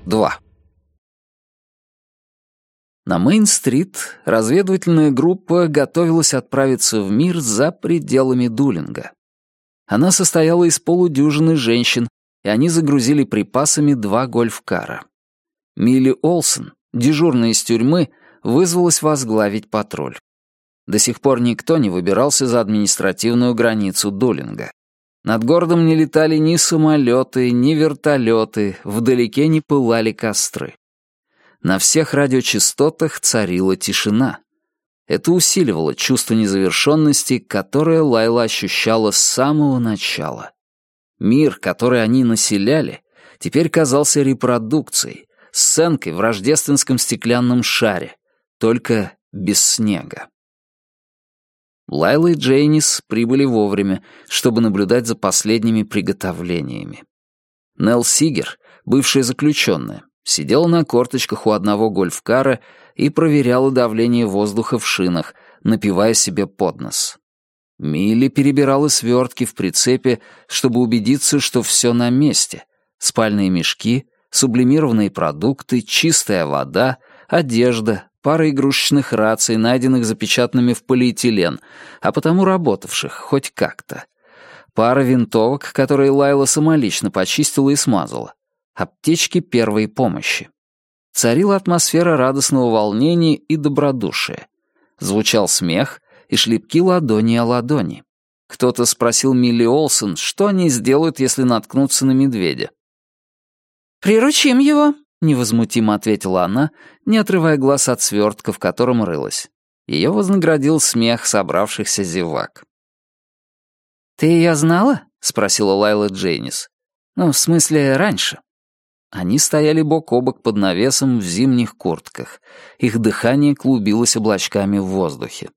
2. На Мейн-стрит разведывательная группа готовилась отправиться в мир за пределами Дулинга. Она состояла из полудюжины женщин, и они загрузили припасами 2 гольф-кара. Милли Олсен, дежурная из тюрьмы, вызвалась возглавить патруль. До сих пор никто не выбирался за административную границу Дулинга. Над городом не летали ни самолеты, ни вертолеты, вдалеке не пылали костры. На всех радиочастотах царила тишина. Это усиливало чувство незавершенности, которое Лайла ощущала с самого начала. Мир, который они населяли, теперь казался репродукцией, сценкой в рождественском стеклянном шаре, только без снега. Лайла и Джейнис прибыли вовремя, чтобы наблюдать за последними приготовлениями. Нелл Сигер, бывшая заключенная, сидела на корточках у одного гольф-кара и проверяла давление воздуха в шинах, напивая себе под нос. Милли перебирала свертки в прицепе, чтобы убедиться, что все на месте. Спальные мешки, сублимированные продукты, чистая вода, одежда, пара игрушечных раций, найденных запечатанными в полиэтилен, а потому работавших хоть как-то. Пара винтовок, которые Лайла самолично почистила и смазала. Аптечки первой помощи. Царила атмосфера радостного волнения и добродушия. Звучал смех и шлепки ладони о ладони. Кто-то спросил Милли Олсен, что они сделают, если наткнутся на медведя. «Приручим его», — невозмутимо ответила она, не отрывая глаз от свертка, в котором рылась. Ее вознаградил смех собравшихся зевак. «Ты ее знала?» — спросила Лайла Джейнис. «Ну, в смысле, раньше». Они стояли бок о бок под навесом в зимних куртках. Их дыхание клубилось облачками в воздухе.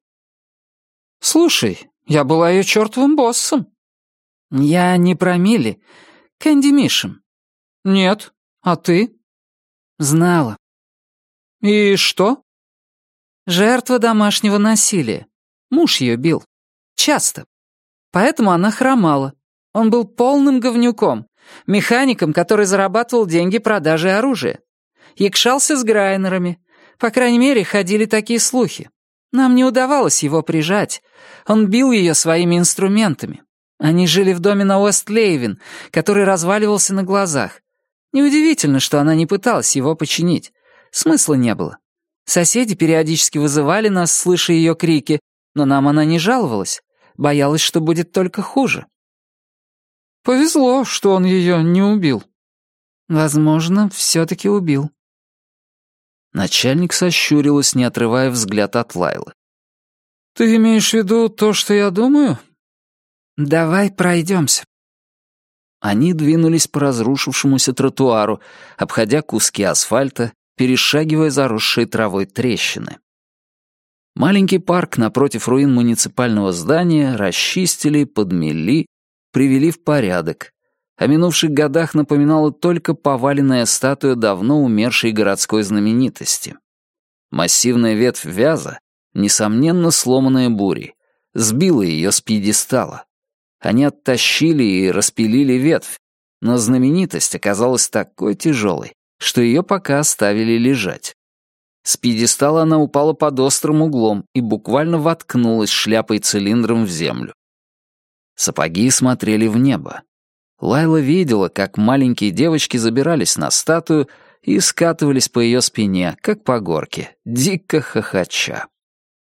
«Слушай, я была ее чертовым боссом». «Я не про Милли. Кэнди Мишем». «Нет. А ты?» «Знала». «И что?» «Жертва домашнего насилия. Муж ее бил. Часто. Поэтому она хромала. Он был полным говнюком. Механиком, который зарабатывал деньги продажей оружия. Якшался с Грайнерами. По крайней мере, ходили такие слухи. Нам не удавалось его прижать. Он бил ее своими инструментами. Они жили в доме на Уэст-Лейвен, который разваливался на глазах. Неудивительно, что она не пыталась его починить. Смысла не было. Соседи периодически вызывали нас, слыша ее крики, но нам она не жаловалась. Боялась, что будет только хуже. «Повезло, что он ее не убил». «Возможно, все-таки убил». Начальник сощурилась, не отрывая взгляд от Лайлы. «Ты имеешь в виду то, что я думаю?» «Давай пройдемся». Они двинулись по разрушившемуся тротуару, обходя куски асфальта, перешагивая заросшие травой трещины. Маленький парк напротив руин муниципального здания расчистили, подмели, привели в порядок. О минувших годах напоминала только поваленная статуя давно умершей городской знаменитости. Массивная ветвь вяза, несомненно сломанная бурей, сбила ее с пьедестала. Они оттащили и распилили ветвь, но знаменитость оказалась такой тяжелой, что ее пока оставили лежать. С пьедестала она упала под острым углом и буквально воткнулась шляпой-цилиндром в землю. Сапоги смотрели в небо. Лайла видела, как маленькие девочки забирались на статую и скатывались по ее спине, как по горке, дико хохоча.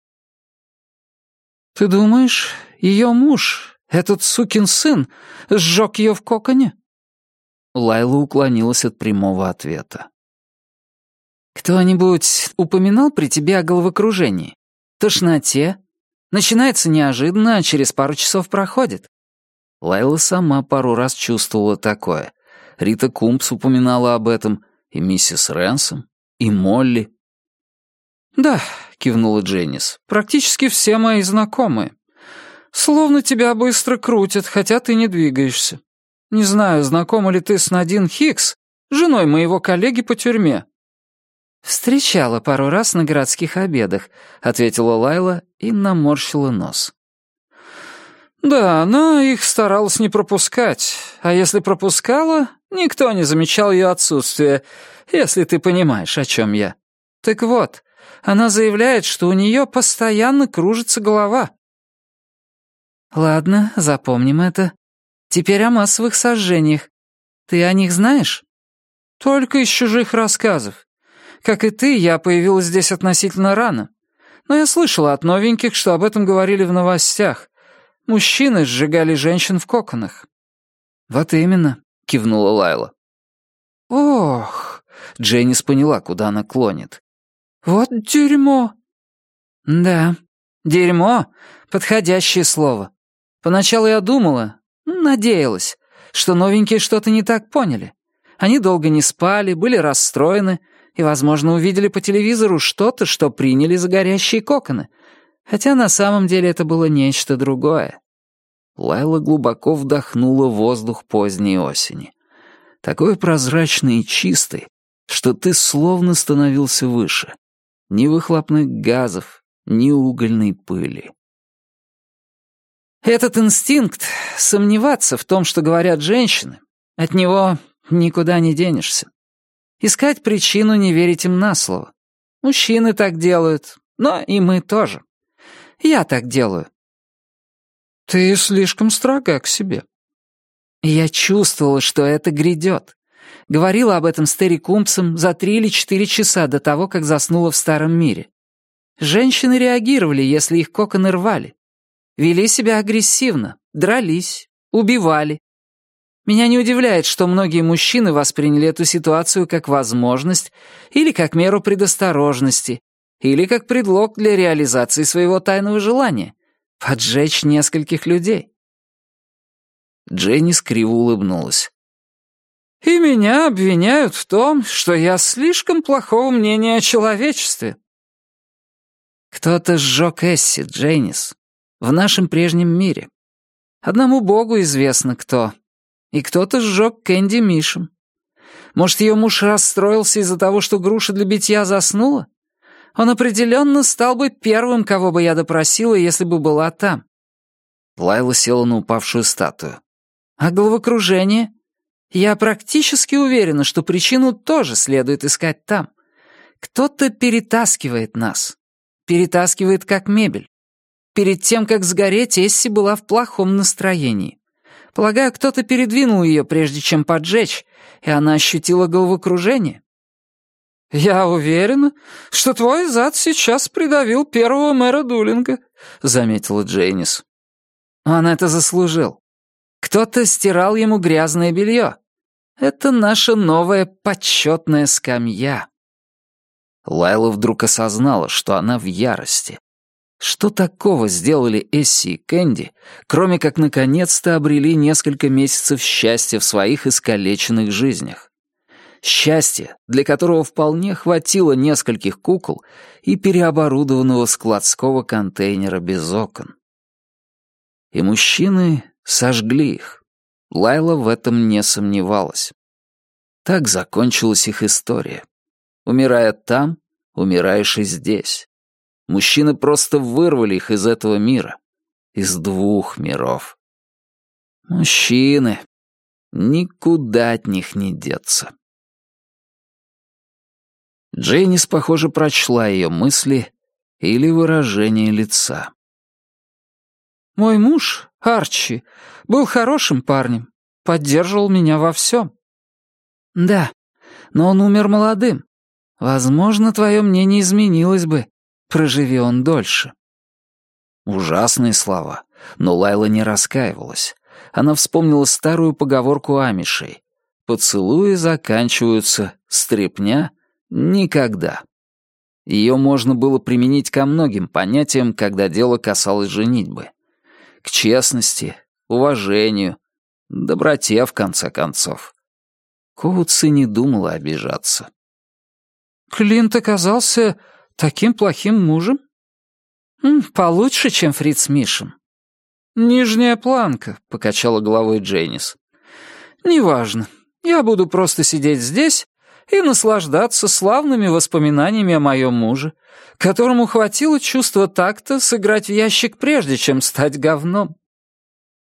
«Ты думаешь, ее муж, этот сукин сын, сжег ее в коконе?» Лайла уклонилась от прямого ответа. «Кто-нибудь упоминал при тебе о головокружении? Тошноте? Начинается неожиданно, а через пару часов проходит». Лайла сама пару раз чувствовала такое. Рита Кумпс упоминала об этом, и миссис Рэнсом, и Молли. «Да», — кивнула Дженнис, — «практически все мои знакомые. Словно тебя быстро крутят, хотя ты не двигаешься. Не знаю, знакома ли ты с Надин Хикс, женой моего коллеги по тюрьме». «Встречала пару раз на городских обедах», — ответила Лайла и наморщила нос. Да, но их старалась не пропускать, а если пропускала, никто не замечал ее отсутствие, если ты понимаешь, о чем я. Так вот, она заявляет, что у нее постоянно кружится голова. Ладно, запомним это. Теперь о массовых сожжениях. Ты о них знаешь? Только из чужих рассказов. Как и ты, я появилась здесь относительно рано. Но я слышала от новеньких, что об этом говорили в новостях. Мужчины сжигали женщин в коконах. Вот именно, кивнула Лайла. Ох, Дженнис поняла, куда она клонит. Вот дерьмо. Да, дерьмо — подходящее слово. Поначалу я думала, надеялась, что новенькие что-то не так поняли. Они долго не спали, были расстроены и, возможно, увидели по телевизору что-то, что приняли за горящие коконы. Хотя на самом деле это было нечто другое. Лайла глубоко вдохнула воздух поздней осени. Такой прозрачный и чистый, что ты словно становился выше. Ни выхлопных газов, ни угольной пыли. Этот инстинкт — сомневаться в том, что говорят женщины, от него никуда не денешься. Искать причину не верить им на слово. Мужчины так делают, но и мы тоже. Я так делаю. Ты слишком строга к себе. Я чувствовала, что это грядет. Говорила об этом с Терри Кумпсом за 3 или 4 часа до того, как заснула в старом мире. Женщины реагировали, если их коконы рвали. Вели себя агрессивно, дрались, убивали. Меня не удивляет, что многие мужчины восприняли эту ситуацию как возможность или как меру предосторожности, или как предлог для реализации своего тайного желания — поджечь нескольких людей. Дженнис криво улыбнулась. «И меня обвиняют в том, что я слишком плохого мнения о человечестве». «Кто-то сжег Эсси, Дженнис, в нашем прежнем мире. Одному Богу известно кто. И кто-то сжег Кэнди Мишем. Может, ее муж расстроился из-за того, что груша для битья заснула? Он определенно стал бы первым, кого бы я допросила, если бы была там». Лайла села на упавшую статую. «А головокружение? Я практически уверена, что причину тоже следует искать там. Кто-то перетаскивает нас. Перетаскивает как мебель. Перед тем, как сгореть, Эсси была в плохом настроении. Полагаю, кто-то передвинул ее, прежде чем поджечь, и она ощутила головокружение. «Я уверена, что твой зад сейчас придавил первого мэра Дулинга», — заметила Дженнис. «Он это заслужил. Кто-то стирал ему грязное белье. Это наша новая почетная скамья». Лайла вдруг осознала, что она в ярости. Что такого сделали Эсси и Кэнди, кроме как наконец-то обрели несколько месяцев счастья в своих искалеченных жизнях? Счастье, для которого вполне хватило нескольких кукол и переоборудованного складского контейнера без окон. И мужчины сожгли их. Лайла в этом не сомневалась. Так закончилась их история. Умирая там, умираешь и здесь. Мужчины просто вырвали их из этого мира. Из 2 миров. Мужчины. Никуда от них не деться. Дженнис, похоже, прочла ее мысли или выражение лица. «Мой муж, Арчи, был хорошим парнем, поддерживал меня во всем». «Да, но он умер молодым. Возможно, твое мнение изменилось бы, проживи он дольше». Ужасные слова, но Лайла не раскаивалась. Она вспомнила старую поговорку амишей. «Поцелуи заканчиваются, стряпня — никогда». Ее можно было применить ко многим понятиям, когда дело касалось женитьбы. К честности, уважению, доброте, в конце концов. Коутс и не думала обижаться. «Клинт оказался таким плохим мужем? Получше, чем Фриц Мишем». «Нижняя планка», — покачала головой Дженнис. «Неважно. Я буду просто сидеть здесь и наслаждаться славными воспоминаниями о моем муже, которому хватило чувства такта сыграть в ящик прежде, чем стать говном».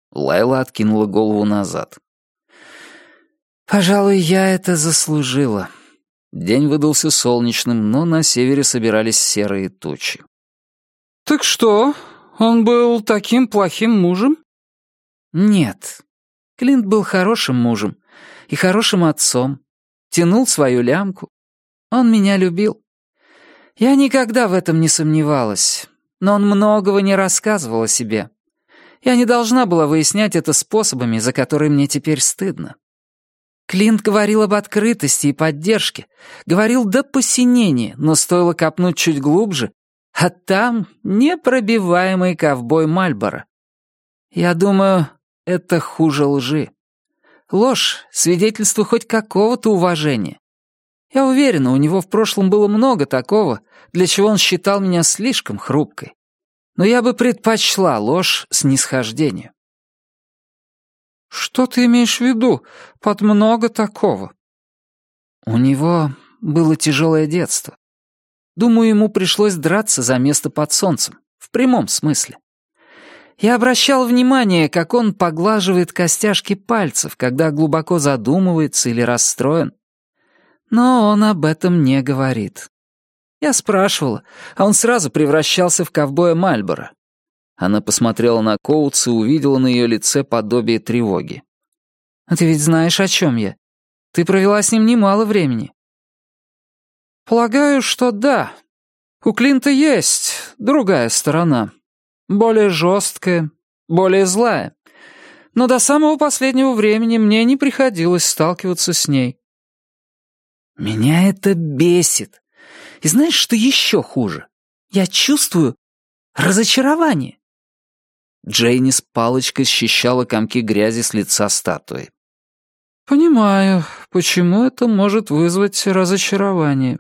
Лайла откинула голову назад. «Пожалуй, я это заслужила». День выдался солнечным, но на севере собирались серые тучи. «Так что, он был таким плохим мужем?» «Нет. Клинт был хорошим мужем и хорошим отцом. Тянул свою лямку. Он меня любил. Я никогда в этом не сомневалась, но он многого не рассказывал о себе. Я не должна была выяснять это способами, за которые мне теперь стыдно. Клинт говорил об открытости и поддержке, говорил до посинения, но стоило копнуть чуть глубже, а там непробиваемый ковбой Мальборо. Я думаю, это хуже лжи. Ложь — свидетельство хоть какого-то уважения. Я уверена, у него в прошлом было много такого, для чего он считал меня слишком хрупкой. Но я бы предпочла ложь снисхождению. «Что ты имеешь в виду под много такого?» У него было тяжелое детство. Думаю, ему пришлось драться за место под солнцем, в прямом смысле. Я обращал внимание, как он поглаживает костяшки пальцев, когда глубоко задумывается или расстроен. Но он об этом не говорит. Я спрашивала, а он сразу превращался в ковбоя Мальборо. Она посмотрела на Коутс и увидела на ее лице подобие тревоги. «А ты ведь знаешь, о чем я? Ты провела с ним немало времени». «Полагаю, что да. У Клинта есть другая сторона. Более жесткая, более злая. Но до самого последнего времени мне не приходилось сталкиваться с ней». «Меня это бесит. И знаешь, что еще хуже? Я чувствую разочарование». Джейни с палочкой счищала комки грязи с лица статуи. «Понимаю, почему это может вызвать разочарование».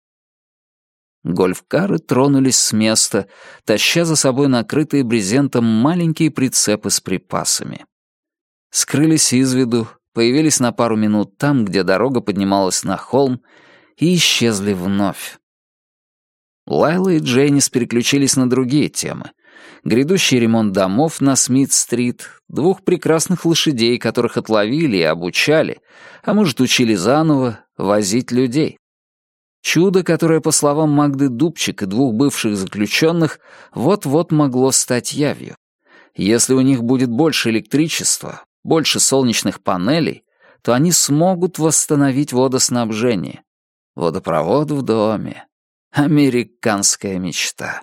Гольфкары тронулись с места, таща за собой накрытые брезентом маленькие прицепы с припасами. Скрылись из виду, появились на пару минут там, где дорога поднималась на холм, и исчезли вновь. Лайла и Джейнис переключились на другие темы. Грядущий ремонт домов на Смит-стрит, 2 прекрасных лошадей, которых отловили и обучали, а может, учили заново, возить людей. Чудо, которое, по словам Магды Дубчик и 2 бывших заключенных, вот-вот могло стать явью. Если у них будет больше электричества, больше солнечных панелей, то они смогут восстановить водоснабжение. Водопровод в доме. Американская мечта.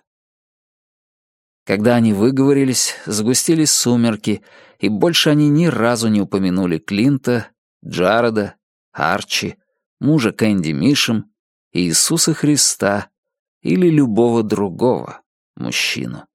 Когда они выговорились, сгустились сумерки, и больше они ни разу не упомянули Клинта, Джареда, Арчи, мужа Кэнди Мишем, Иисуса Христа или любого другого мужчину.